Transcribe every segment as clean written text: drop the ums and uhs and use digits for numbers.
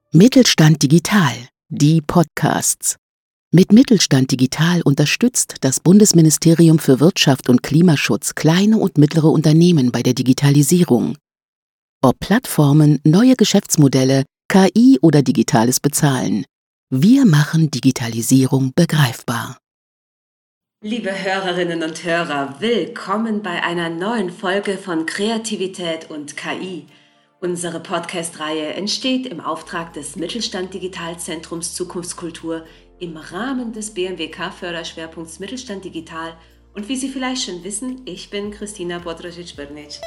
Mittelstand Digital, die Podcasts. Mit Mittelstand Digital unterstützt das Bundesministerium für Wirtschaft und Klimaschutz kleine und mittlere Unternehmen bei der Digitalisierung. Ob Plattformen, neue Geschäftsmodelle, KI oder digitales Bezahlen. Wir machen Digitalisierung begreifbar. Liebe Hörerinnen und Hörer, willkommen bei einer neuen Folge von Kreativität und KI. Unsere Podcast-Reihe entsteht im Auftrag des Mittelstand Digitalzentrums Zukunftskultur im Rahmen des BMWK-Förderschwerpunkts Mittelstand Digital. Und wie Sie vielleicht schon wissen, ich bin Kristina Bodrožić-Brnić.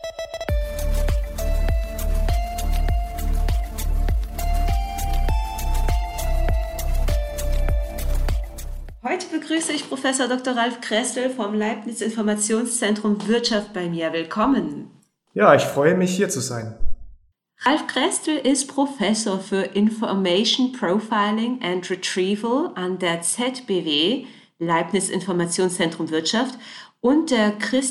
Heute begrüße ich Professor Dr. Ralf Krestel vom Leibniz Informationszentrum Wirtschaft bei mir. Willkommen. Ja, ich freue mich, hier zu sein. Ralf Krestel ist Professor für Information Profiling and Retrieval an der ZBW, Leibniz Informationszentrum Wirtschaft, und der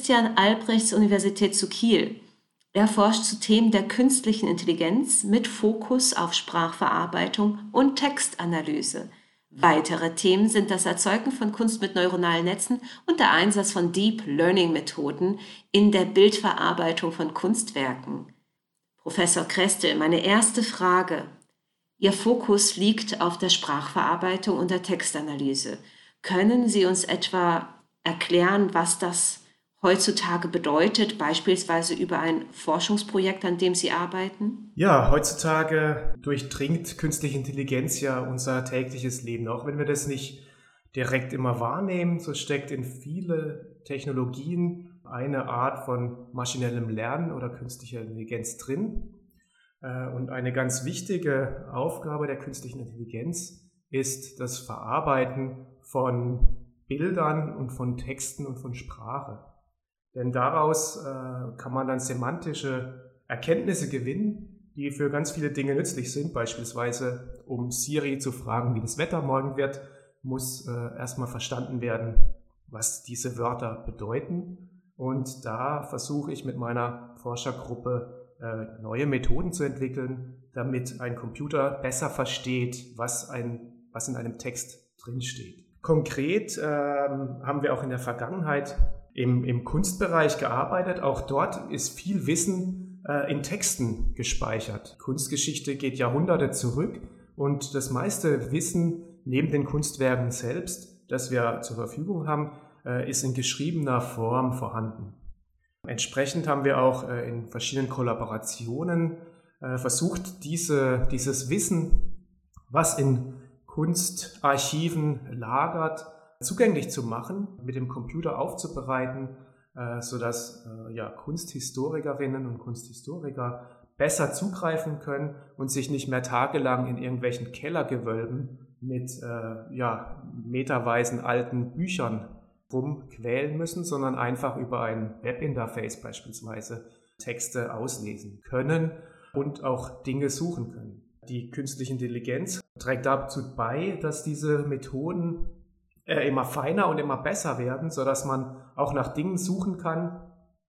Christian-Albrechts-Universität zu Kiel. Er forscht zu Themen der künstlichen Intelligenz mit Fokus auf Sprachverarbeitung und Textanalyse. Weitere Themen sind das Erzeugen von Kunst mit neuronalen Netzen und der Einsatz von Deep Learning Methoden in der Bildverarbeitung von Kunstwerken. Professor Krestel, meine erste Frage. Ihr Fokus liegt auf der Sprachverarbeitung und der Textanalyse. Können Sie uns etwa erklären, was das heutzutage bedeutet, beispielsweise über ein Forschungsprojekt, an dem Sie arbeiten? Ja, heutzutage durchdringt künstliche Intelligenz ja unser tägliches Leben. Auch wenn wir das nicht direkt immer wahrnehmen, so steckt in viele Technologien eine Art von maschinellem Lernen oder künstlicher Intelligenz drin. Und eine ganz wichtige Aufgabe der künstlichen Intelligenz ist das Verarbeiten von Bildern und von Texten und von Sprache. Denn daraus kann man dann semantische Erkenntnisse gewinnen, die für ganz viele Dinge nützlich sind. Beispielsweise, um Siri zu fragen, wie das Wetter morgen wird, muss erstmal verstanden werden, was diese Wörter bedeuten. Und da versuche ich mit meiner Forschergruppe neue Methoden zu entwickeln, damit ein Computer besser versteht, was in einem Text drinsteht. Konkret haben wir auch in der Vergangenheit im Kunstbereich gearbeitet. Auch dort ist viel Wissen in Texten gespeichert. Kunstgeschichte geht Jahrhunderte zurück und das meiste Wissen neben den Kunstwerken selbst, das wir zur Verfügung haben, ist in geschriebener Form vorhanden. Entsprechend haben wir auch in verschiedenen Kollaborationen versucht, dieses Wissen, was in Kunstarchiven lagert, zugänglich zu machen, mit dem Computer aufzubereiten, sodass Kunsthistorikerinnen und Kunsthistoriker besser zugreifen können und sich nicht mehr tagelang in irgendwelchen Kellergewölben mit meterweisen alten Büchern rumquälen müssen, sondern einfach über ein Webinterface beispielsweise Texte auslesen können und auch Dinge suchen können. Die künstliche Intelligenz trägt dazu bei, dass diese Methoden immer feiner und immer besser werden, sodass man auch nach Dingen suchen kann,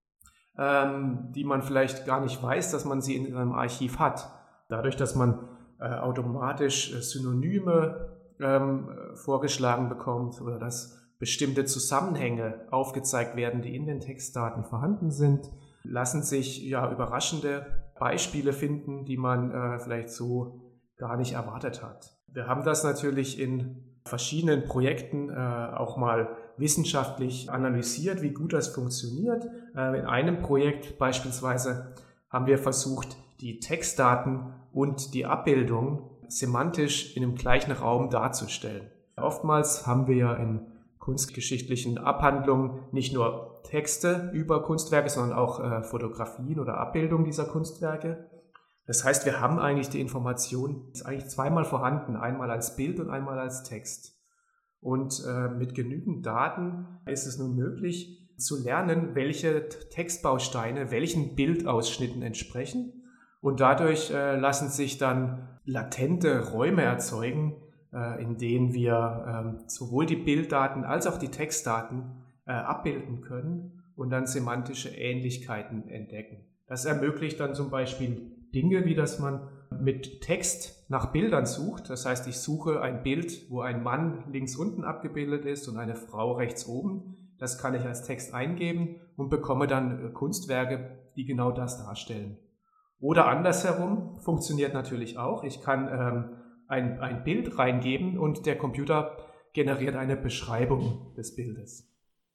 die man vielleicht gar nicht weiß, dass man sie in einem Archiv hat. Dadurch, dass man automatisch Synonyme vorgeschlagen bekommt oder dass bestimmte Zusammenhänge aufgezeigt werden, die in den Textdaten vorhanden sind, lassen sich überraschende Beispiele finden, die man vielleicht so gar nicht erwartet hat. Wir haben das natürlich in verschiedenen Projekten auch mal wissenschaftlich analysiert, wie gut das funktioniert. In einem Projekt beispielsweise haben wir versucht, die Textdaten und die Abbildung semantisch in dem gleichen Raum darzustellen. Oftmals haben wir ja in kunstgeschichtlichen Abhandlungen nicht nur Texte über Kunstwerke, sondern auch Fotografien oder Abbildungen dieser Kunstwerke. Das heißt, wir haben eigentlich die Information, ist eigentlich zweimal vorhanden, einmal als Bild und einmal als Text. Und mit genügend Daten ist es nun möglich zu lernen, welche Textbausteine welchen Bildausschnitten entsprechen. Und dadurch lassen sich dann latente Räume erzeugen, in denen wir sowohl die Bilddaten als auch die Textdaten abbilden können und dann semantische Ähnlichkeiten entdecken. Das ermöglicht dann zum Beispiel Dinge, wie dass man mit Text nach Bildern sucht. Das heißt, ich suche ein Bild, wo ein Mann links unten abgebildet ist und eine Frau rechts oben. Das kann ich als Text eingeben und bekomme dann Kunstwerke, die genau das darstellen. Oder andersherum funktioniert natürlich auch. Ich kann ein Bild reingeben und der Computer generiert eine Beschreibung des Bildes.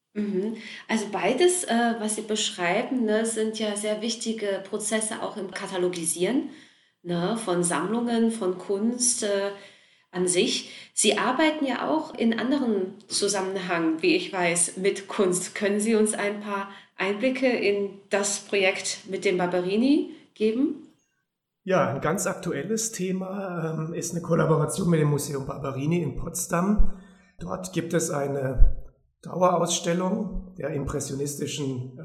Also beides, was Sie beschreiben, ne, sind ja sehr wichtige Prozesse auch im Katalogisieren, ne, von Sammlungen, von Kunst an sich. Sie arbeiten ja auch in anderen Zusammenhang, wie ich weiß, mit Kunst. Können Sie uns ein paar Einblicke in das Projekt mit dem Barberini geben? Ja, ein ganz aktuelles Thema ist eine Kollaboration mit dem Museum Barberini in Potsdam. Dort gibt es eine Dauerausstellung der impressionistischen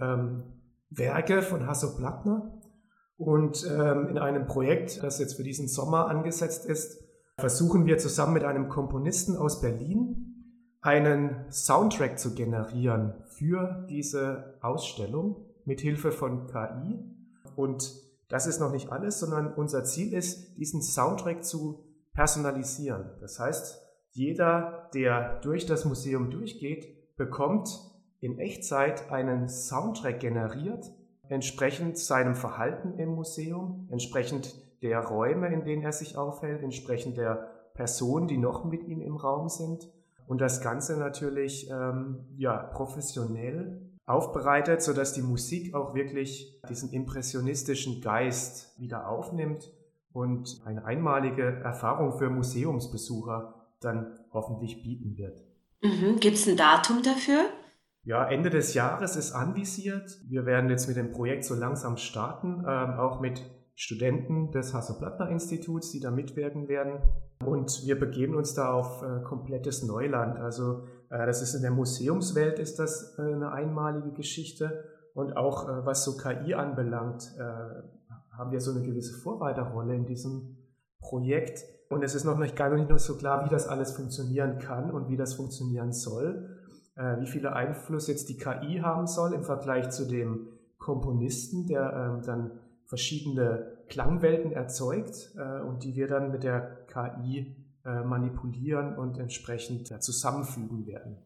Werke von Hasso-Plattner. Und in einem Projekt, das jetzt für diesen Sommer angesetzt ist, versuchen wir zusammen mit einem Komponisten aus Berlin einen Soundtrack zu generieren für diese Ausstellung mit Hilfe von KI. Und das ist noch nicht alles, sondern unser Ziel ist, diesen Soundtrack zu personalisieren. Das heißt, jeder, der durch das Museum durchgeht, bekommt in Echtzeit einen Soundtrack generiert, entsprechend seinem Verhalten im Museum, entsprechend der Räume, in denen er sich aufhält, entsprechend der Personen, die noch mit ihm im Raum sind. Und das Ganze natürlich professionell aufbereitet, sodass die Musik auch wirklich diesen impressionistischen Geist wieder aufnimmt und eine einmalige Erfahrung für Museumsbesucher dann hoffentlich bieten wird. Gibt es ein Datum dafür? Ja, Ende des Jahres ist anvisiert. Wir werden jetzt mit dem Projekt so langsam starten, auch mit Studenten des Hasso-Plattner-Instituts, die da mitwirken werden. Und wir begeben uns da auf komplettes Neuland. Also das ist in der Museumswelt ist das eine einmalige Geschichte. Und auch was so KI anbelangt, haben wir so eine gewisse Vorreiterrolle in diesem Projekt. Und es ist noch gar nicht so klar, wie das alles funktionieren kann und wie das funktionieren soll. Wie viel Einfluss jetzt die KI haben soll im Vergleich zu dem Komponisten, der dann verschiedene Klangwelten erzeugt und die wir dann mit der KI manipulieren und entsprechend zusammenfügen werden.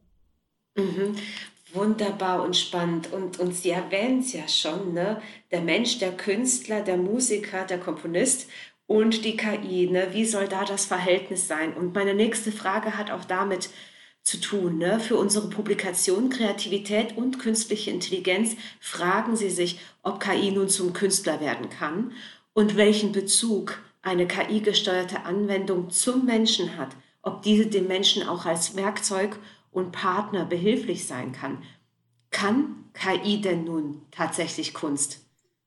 Wunderbar und spannend. Und Sie erwähnen es ja schon, ne? Der Mensch, der Künstler, der Musiker, der Komponist und die KI. Ne? Wie soll da das Verhältnis sein? Und meine nächste Frage hat auch damit zu tun. Ne? Für unsere Publikation Kreativität und künstliche Intelligenz fragen Sie sich, ob KI nun zum Künstler werden kann und welchen Bezug eine KI-gesteuerte Anwendung zum Menschen hat, ob diese dem Menschen auch als Werkzeug und Partner behilflich sein kann. Kann KI denn nun tatsächlich Kunst?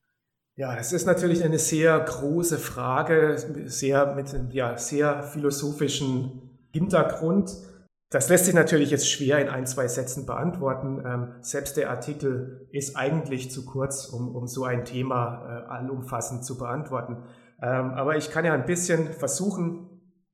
Ja, es ist natürlich eine sehr große Frage, mit einem sehr philosophischen Hintergrund. Das lässt sich natürlich jetzt schwer in 1-2 Sätzen beantworten. Selbst der Artikel ist eigentlich zu kurz, um so ein Thema allumfassend zu beantworten. Aber ich kann ja ein bisschen versuchen,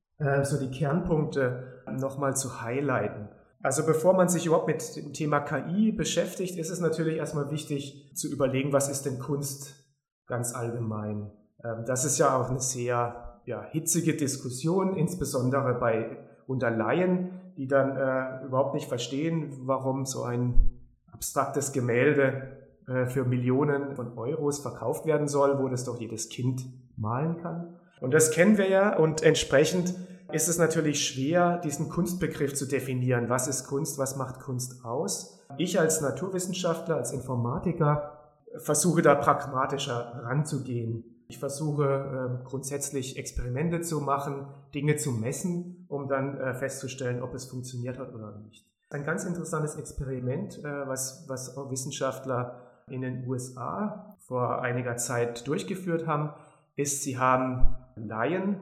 so die Kernpunkte nochmal zu highlighten. Also bevor man sich überhaupt mit dem Thema KI beschäftigt, ist es natürlich erstmal wichtig zu überlegen, was ist denn Kunst ganz allgemein. Das ist ja auch eine sehr hitzige Diskussion, insbesondere unter Laien, die dann überhaupt nicht verstehen, warum so ein abstraktes Gemälde für Millionen von Euros verkauft werden soll, wo das doch jedes Kind malen kann. Und das kennen wir ja und entsprechend ist es natürlich schwer, diesen Kunstbegriff zu definieren. Was ist Kunst? Was macht Kunst aus? Ich als Naturwissenschaftler, als Informatiker versuche da pragmatischer ranzugehen. Ich versuche grundsätzlich Experimente zu machen, Dinge zu messen, um dann festzustellen, ob es funktioniert hat oder nicht. Ein ganz interessantes Experiment, was Wissenschaftler in den USA vor einiger Zeit durchgeführt haben, ist, sie haben Laien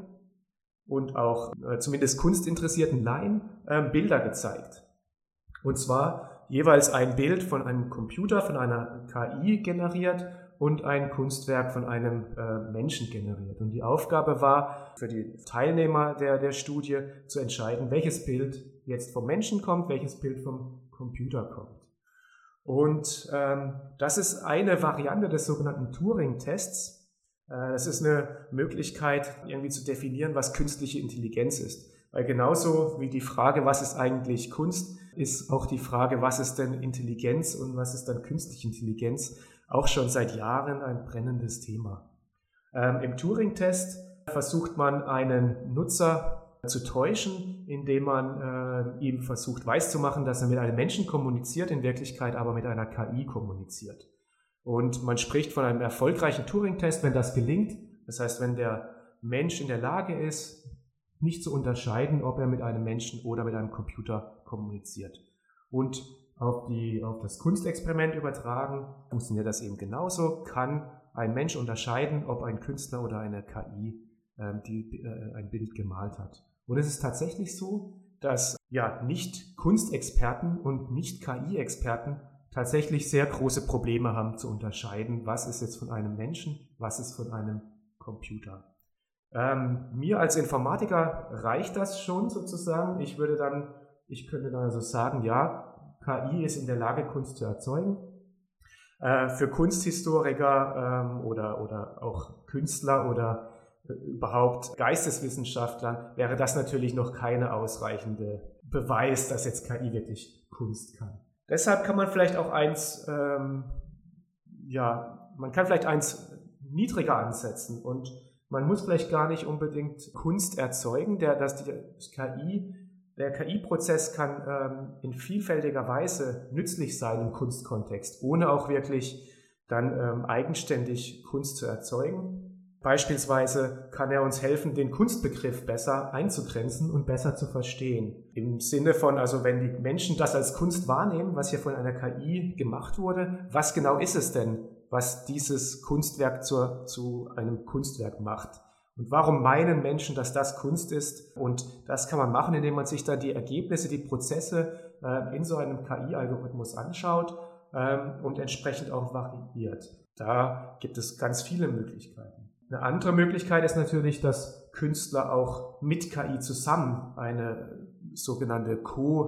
und auch zumindest kunstinteressierten Laien Bilder gezeigt. Und zwar jeweils ein Bild von einem Computer, von einer KI generiert und ein Kunstwerk von einem Menschen generiert. Und die Aufgabe war für die Teilnehmer der Studie zu entscheiden, welches Bild jetzt vom Menschen kommt, welches Bild vom Computer kommt. Und das ist eine Variante des sogenannten Turing-Tests. Das ist eine Möglichkeit, irgendwie zu definieren, was künstliche Intelligenz ist. Weil genauso wie die Frage, was ist eigentlich Kunst, ist auch die Frage, was ist denn Intelligenz und was ist dann künstliche Intelligenz, auch schon seit Jahren ein brennendes Thema. Im Turing-Test versucht man einen Nutzer zu täuschen, indem man ihm versucht weiszumachen, dass er mit einem Menschen kommuniziert, in Wirklichkeit aber mit einer KI kommuniziert. Und man spricht von einem erfolgreichen Turing-Test, wenn das gelingt. Das heißt, wenn der Mensch in der Lage ist, nicht zu unterscheiden, ob er mit einem Menschen oder mit einem Computer kommuniziert. Und auf das Kunstexperiment übertragen, funktioniert das eben genauso, kann ein Mensch unterscheiden, ob ein Künstler oder eine KI ein Bild gemalt hat. Und es ist tatsächlich so, dass nicht Kunstexperten und nicht KI-Experten tatsächlich sehr große Probleme haben zu unterscheiden, was ist jetzt von einem Menschen, was ist von einem Computer. Mir als Informatiker reicht das schon sozusagen. Ich könnte dann also sagen, ja, KI ist in der Lage, Kunst zu erzeugen. Für Kunsthistoriker oder auch Künstler oder überhaupt Geisteswissenschaftlern wäre das natürlich noch keine ausreichende Beweis, dass jetzt KI wirklich Kunst kann. Deshalb kann man vielleicht auch eins niedriger ansetzen und man muss vielleicht gar nicht unbedingt Kunst erzeugen. Der KI-Prozess kann in vielfältiger Weise nützlich sein im Kunstkontext, ohne auch wirklich dann eigenständig Kunst zu erzeugen. Beispielsweise kann er uns helfen, den Kunstbegriff besser einzugrenzen und besser zu verstehen. Im Sinne von, also wenn die Menschen das als Kunst wahrnehmen, was hier von einer KI gemacht wurde, was genau ist es denn, was dieses Kunstwerk zu einem Kunstwerk macht? Und warum meinen Menschen, dass das Kunst ist? Und das kann man machen, indem man sich dann die Ergebnisse, die Prozesse in so einem KI-Algorithmus anschaut und entsprechend auch variiert. Da gibt es ganz viele Möglichkeiten. Eine andere Möglichkeit ist natürlich, dass Künstler auch mit KI zusammen eine sogenannte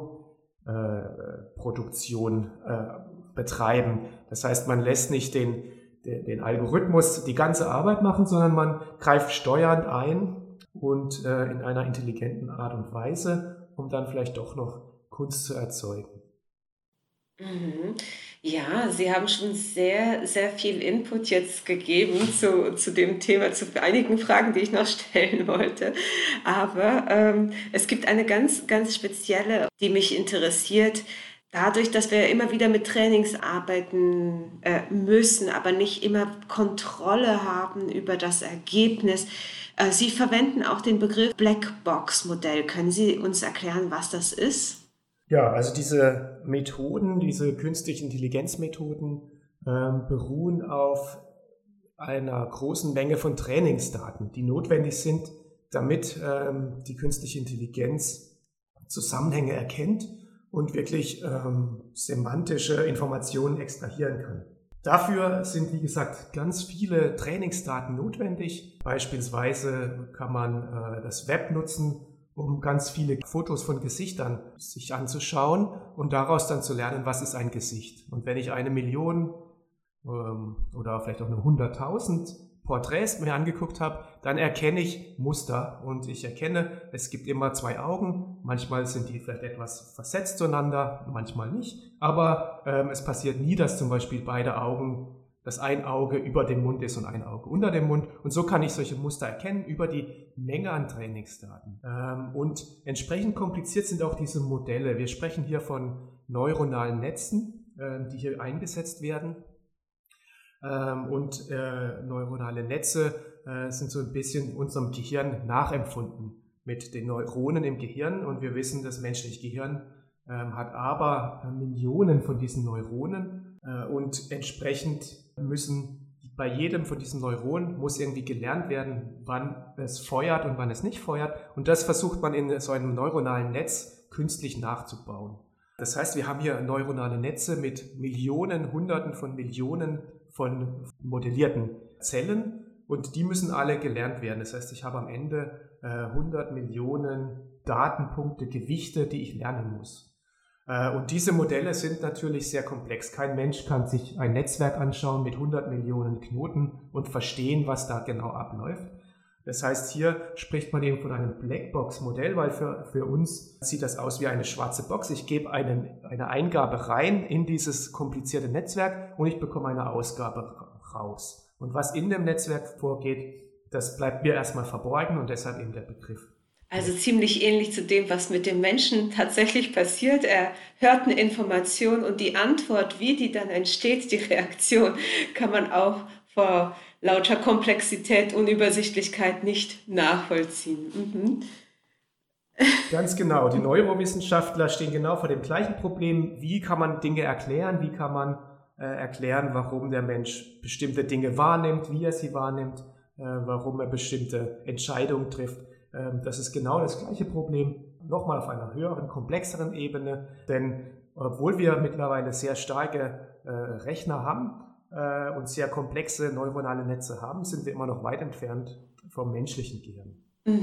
Co-Produktion betreiben. Das heißt, man lässt nicht den Algorithmus die ganze Arbeit machen, sondern man greift steuernd ein und in einer intelligenten Art und Weise, um dann vielleicht doch noch Kunst zu erzeugen. Mhm. Ja, Sie haben schon sehr, sehr viel Input jetzt gegeben zu dem Thema, zu einigen Fragen, die ich noch stellen wollte. Aber es gibt eine ganz, ganz spezielle, die mich interessiert. Dadurch, dass wir immer wieder mit Trainings arbeiten müssen, aber nicht immer Kontrolle haben über das Ergebnis. Sie verwenden auch den Begriff Blackbox-Modell. Können Sie uns erklären, was das ist? Ja, also diese Methoden, diese künstlichen Intelligenzmethoden beruhen auf einer großen Menge von Trainingsdaten, die notwendig sind, damit die künstliche Intelligenz Zusammenhänge erkennt und wirklich semantische Informationen extrahieren kann. Dafür sind, wie gesagt, ganz viele Trainingsdaten notwendig. Beispielsweise kann man das Web nutzen, um ganz viele Fotos von Gesichtern sich anzuschauen und daraus dann zu lernen, was ist ein Gesicht. Und wenn ich 1 Million oder vielleicht auch nur 100.000 Porträts mir angeguckt habe, dann erkenne ich Muster und ich erkenne, es gibt immer 2 Augen. Manchmal sind die vielleicht etwas versetzt zueinander, manchmal nicht. Aber es passiert nie, dass zum Beispiel beide Augen, dass ein Auge über dem Mund ist und ein Auge unter dem Mund. Und so kann ich solche Muster erkennen über die Menge an Trainingsdaten. Und entsprechend kompliziert sind auch diese Modelle. Wir sprechen hier von neuronalen Netzen, die hier eingesetzt werden. Neuronale Netze sind so ein bisschen unserem Gehirn nachempfunden mit den Neuronen im Gehirn. Und wir wissen, das menschliche Gehirn hat aber Millionen von diesen Neuronen und entsprechend müssen bei jedem von diesen Neuronen muss irgendwie gelernt werden, wann es feuert und wann es nicht feuert. Und das versucht man in so einem neuronalen Netz künstlich nachzubauen. Das heißt, wir haben hier neuronale Netze mit Millionen, Hunderten von Millionen von modellierten Zellen und die müssen alle gelernt werden. Das heißt, ich habe am Ende 100 Millionen Datenpunkte, Gewichte, die ich lernen muss. Und diese Modelle sind natürlich sehr komplex. Kein Mensch kann sich ein Netzwerk anschauen mit 100 Millionen Knoten und verstehen, was da genau abläuft. Das heißt, hier spricht man eben von einem Blackbox-Modell, weil für uns sieht das aus wie eine schwarze Box. Ich gebe eine Eingabe rein in dieses komplizierte Netzwerk und ich bekomme eine Ausgabe raus. Und was in dem Netzwerk vorgeht, das bleibt mir erstmal verborgen und deshalb eben der Begriff. Also ziemlich ähnlich zu dem, was mit dem Menschen tatsächlich passiert. Er hört eine Information und die Antwort, wie die dann entsteht, die Reaktion, kann man auch vor lauter Komplexität, Unübersichtlichkeit nicht nachvollziehen. Ganz genau. Die Neurowissenschaftler stehen genau vor dem gleichen Problem. Wie kann man Dinge erklären? Wie kann man erklären, warum der Mensch bestimmte Dinge wahrnimmt, wie er sie wahrnimmt, warum er bestimmte Entscheidungen trifft? Das ist genau das gleiche Problem, nochmal auf einer höheren, komplexeren Ebene, denn obwohl wir mittlerweile sehr starke Rechner haben und sehr komplexe neuronale Netze haben, sind wir immer noch weit entfernt vom menschlichen Gehirn.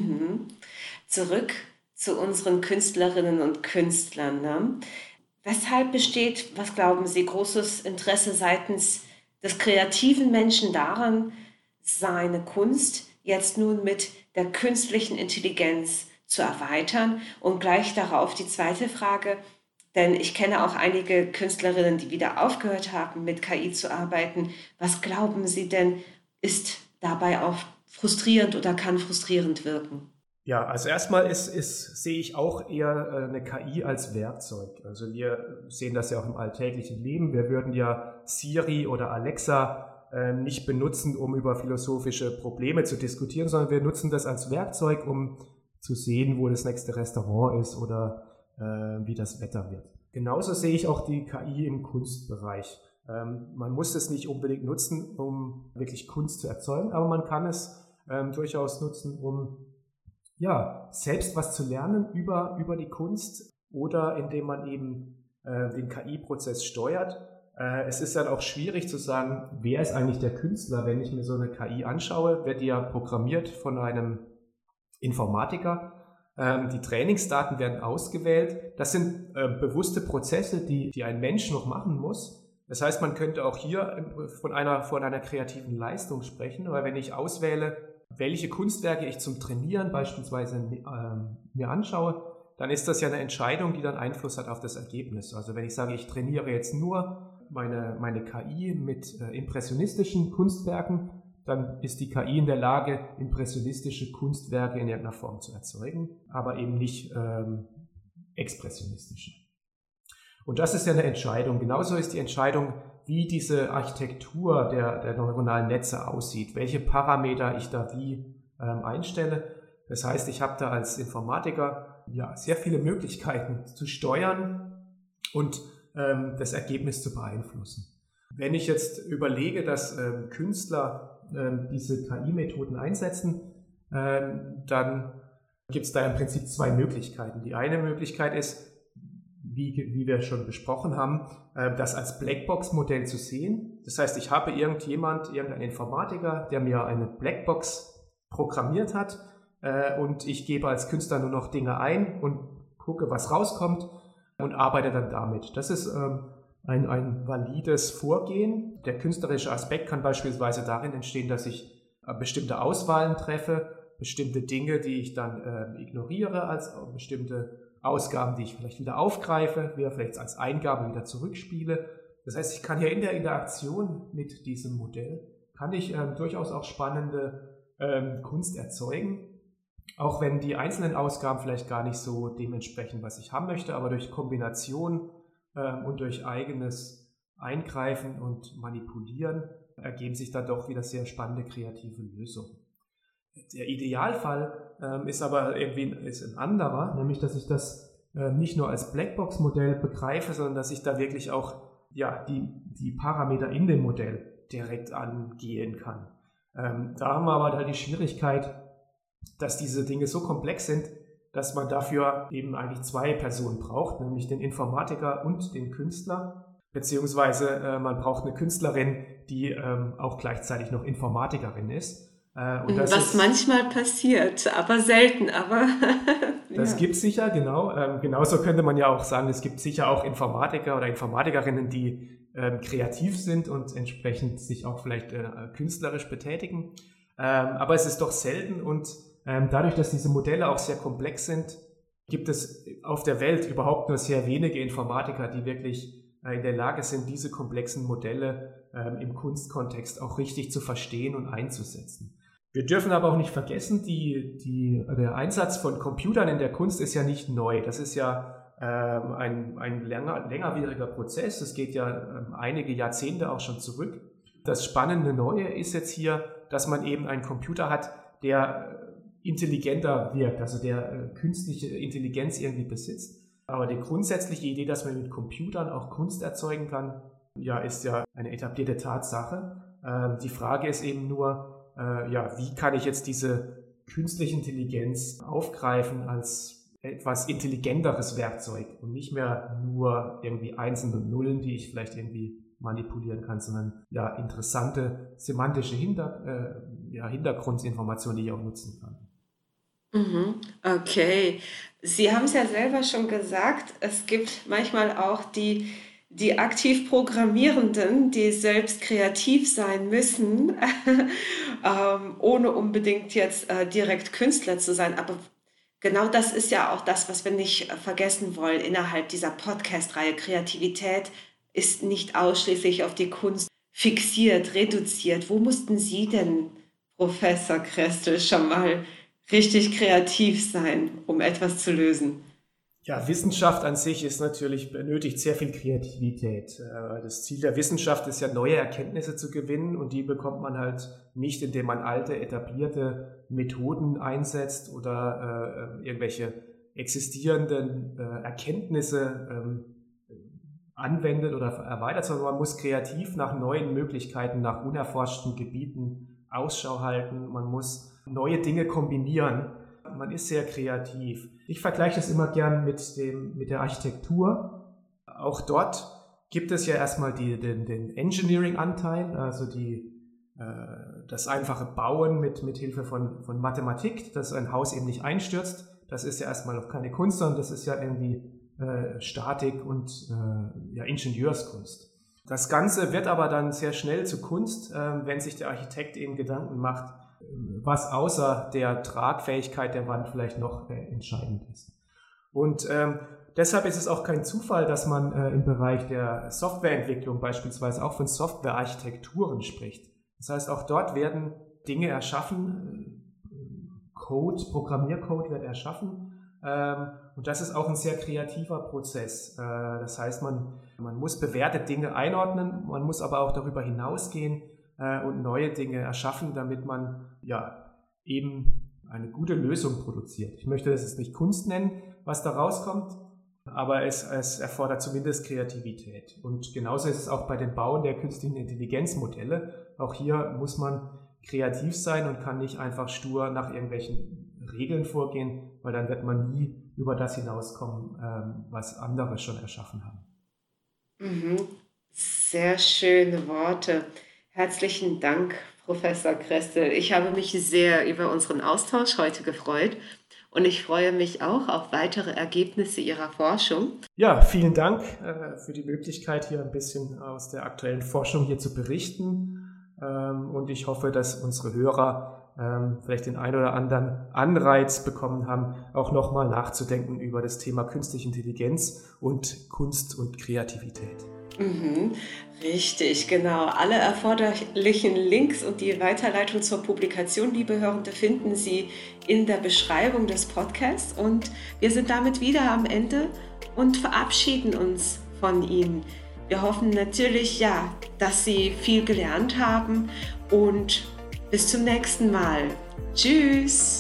Zurück zu unseren Künstlerinnen und Künstlern. Ne? Weshalb besteht, was glauben Sie, großes Interesse seitens des kreativen Menschen daran, seine Kunst jetzt nun mit der künstlichen Intelligenz zu erweitern? Und gleich darauf die zweite Frage, denn ich kenne auch einige Künstlerinnen, die wieder aufgehört haben, mit KI zu arbeiten. Was glauben Sie denn, ist dabei auch frustrierend oder kann frustrierend wirken? Ja, also erstmal sehe ich auch eher eine KI als Werkzeug. Also wir sehen das ja auch im alltäglichen Leben. Wir würden ja Siri oder Alexa nicht benutzen, um über philosophische Probleme zu diskutieren, sondern wir nutzen das als Werkzeug, um zu sehen, wo das nächste Restaurant ist oder wie das Wetter wird. Genauso sehe ich auch die KI im Kunstbereich. Man muss es nicht unbedingt nutzen, um wirklich Kunst zu erzeugen, aber man kann es durchaus nutzen, um selbst was zu lernen über die Kunst oder indem man eben den KI-Prozess steuert. Es ist dann auch schwierig zu sagen, wer ist eigentlich der Künstler, wenn ich mir so eine KI anschaue, wird die ja programmiert von einem Informatiker. Die Trainingsdaten werden ausgewählt. Das sind bewusste Prozesse, die ein Mensch noch machen muss. Das heißt, man könnte auch hier von einer kreativen Leistung sprechen, weil wenn ich auswähle, welche Kunstwerke ich zum Trainieren beispielsweise mir anschaue, dann ist das ja eine Entscheidung, die dann Einfluss hat auf das Ergebnis. Also wenn ich sage, ich trainiere jetzt nur meine KI mit impressionistischen Kunstwerken, dann ist die KI in der Lage, impressionistische Kunstwerke in irgendeiner Form zu erzeugen, aber eben nicht expressionistische. Und das ist ja eine Entscheidung. Genauso ist die Entscheidung, wie diese Architektur der neuronalen Netze aussieht, welche Parameter ich da wie einstelle. Das heißt, ich habe da als Informatiker sehr viele Möglichkeiten zu steuern und das Ergebnis zu beeinflussen. Wenn ich jetzt überlege, dass Künstler diese KI-Methoden einsetzen, dann gibt es da im Prinzip zwei Möglichkeiten. Die eine Möglichkeit ist, wie wir schon besprochen haben, das als Blackbox-Modell zu sehen. Das heißt, ich habe irgendeinen Informatiker, der mir eine Blackbox programmiert hat und ich gebe als Künstler nur noch Dinge ein und gucke, was rauskommt und arbeite dann damit. Das ist ein valides Vorgehen. Der künstlerische Aspekt kann beispielsweise darin entstehen, dass ich bestimmte Auswahlen treffe, bestimmte Dinge, die ich dann ignoriere, als bestimmte Ausgaben, die ich vielleicht wieder aufgreife, vielleicht als Eingabe wieder zurückspiele. Das heißt, ich kann hier in der Interaktion mit diesem Modell, kann ich durchaus auch spannende Kunst erzeugen, auch wenn die einzelnen Ausgaben vielleicht gar nicht so dementsprechend, was ich haben möchte, aber durch Kombination und durch eigenes Eingreifen und Manipulieren ergeben sich dann doch wieder sehr spannende kreative Lösungen. Der Idealfall ist aber irgendwie ein anderer, nämlich dass ich das nicht nur als Blackbox-Modell begreife, sondern dass ich da wirklich auch die Parameter in dem Modell direkt angehen kann. Da haben wir aber halt die Schwierigkeit, dass diese Dinge so komplex sind, dass man dafür eben eigentlich zwei Personen braucht, nämlich den Informatiker und den Künstler, beziehungsweise man braucht eine Künstlerin, die auch gleichzeitig noch Informatikerin ist. Und das Was manchmal passiert, aber selten, aber das ja. gibt es sicher, genau. Genauso könnte man ja auch sagen, es gibt sicher auch Informatiker oder Informatikerinnen, die kreativ sind und entsprechend sich auch vielleicht künstlerisch betätigen. Aber es ist doch selten und dadurch, dass diese Modelle auch sehr komplex sind, gibt es auf der Welt überhaupt nur sehr wenige Informatiker, die wirklich in der Lage sind, diese komplexen Modelle im Kunstkontext auch richtig zu verstehen und einzusetzen. Wir dürfen aber auch nicht vergessen, der Einsatz von Computern in der Kunst ist ja nicht neu. Das ist ja ein längerwieriger Prozess. Das geht ja einige Jahrzehnte auch schon zurück. Das spannende Neue ist jetzt hier, dass man eben einen Computer hat, der intelligenter wirkt, also der künstliche Intelligenz irgendwie besitzt. Aber die grundsätzliche Idee, dass man mit Computern auch Kunst erzeugen kann, ja, ist ja eine etablierte Tatsache. Die Frage ist eben nur, wie kann ich jetzt diese künstliche Intelligenz aufgreifen als etwas intelligenteres Werkzeug und nicht mehr nur irgendwie Einsen und Nullen, die ich vielleicht irgendwie manipulieren kann, sondern ja interessante semantische Hintergrundinformationen, die ich auch nutzen kann. Okay. Sie haben es ja selber schon gesagt, es gibt manchmal auch die aktiv Programmierenden, die selbst kreativ sein müssen, ohne unbedingt jetzt direkt Künstler zu sein. Aber genau das ist ja auch das, was wir nicht vergessen wollen innerhalb dieser Podcast-Reihe. Kreativität ist nicht ausschließlich auf die Kunst fixiert, reduziert. Wo mussten Sie denn, Professor Krestel, schon mal richtig kreativ sein, um etwas zu lösen? Ja, Wissenschaft an sich benötigt sehr viel Kreativität. Das Ziel der Wissenschaft ist ja, neue Erkenntnisse zu gewinnen und die bekommt man halt nicht, indem man alte, etablierte Methoden einsetzt oder irgendwelche existierenden Erkenntnisse anwendet oder erweitert, sondern man muss kreativ nach neuen Möglichkeiten, nach unerforschten Gebieten Ausschau halten. Man muss neue Dinge kombinieren. Man ist sehr kreativ. Ich vergleiche das immer gern mit der Architektur. Auch dort gibt es ja erstmal den Engineering-Anteil, also das einfache Bauen mit Hilfe von Mathematik, dass ein Haus eben nicht einstürzt. Das ist ja erstmal noch keine Kunst, sondern das ist ja irgendwie Statik und Ingenieurskunst. Das Ganze wird aber dann sehr schnell zu Kunst, wenn sich der Architekt eben Gedanken macht, was außer der Tragfähigkeit der Wand vielleicht noch entscheidend ist. Und deshalb ist es auch kein Zufall, dass man im Bereich der Softwareentwicklung beispielsweise auch von Softwarearchitekturen spricht. Das heißt, auch dort werden Dinge erschaffen, Programmiercode wird erschaffen. Und das ist auch ein sehr kreativer Prozess. Das heißt, man muss bewährte Dinge einordnen, man muss aber auch darüber hinausgehen und neue Dinge erschaffen, damit man eben eine gute Lösung produziert. Ich möchte das jetzt nicht Kunst nennen, was da rauskommt, aber es erfordert zumindest Kreativität. Und genauso ist es auch bei dem Bauen der künstlichen Intelligenzmodelle. Auch hier muss man kreativ sein und kann nicht einfach stur nach irgendwelchen Regeln vorgehen, weil dann wird man nie über das hinauskommen, was andere schon erschaffen haben. Sehr schöne Worte. Herzlichen Dank, Professor Krestel. Ich habe mich sehr über unseren Austausch heute gefreut und ich freue mich auch auf weitere Ergebnisse Ihrer Forschung. Ja, vielen Dank für die Möglichkeit, hier ein bisschen aus der aktuellen Forschung hier zu berichten. Und ich hoffe, dass unsere Hörer vielleicht den einen oder anderen Anreiz bekommen haben, auch nochmal nachzudenken über das Thema künstliche Intelligenz und Kunst und Kreativität. Richtig, genau. Alle erforderlichen Links und die Weiterleitung zur Publikation, liebe Hörende, finden Sie in der Beschreibung des Podcasts. Und wir sind damit wieder am Ende und verabschieden uns von Ihnen. Wir hoffen natürlich, dass Sie viel gelernt haben und bis zum nächsten Mal. Tschüss!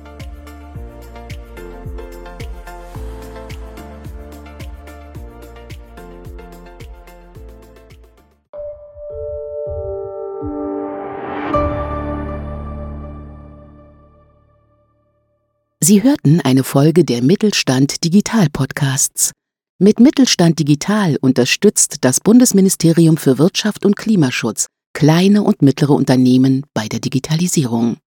Sie hörten eine Folge der Mittelstand Digital Podcasts. Mit Mittelstand Digital unterstützt das Bundesministerium für Wirtschaft und Klimaschutz kleine und mittlere Unternehmen bei der Digitalisierung.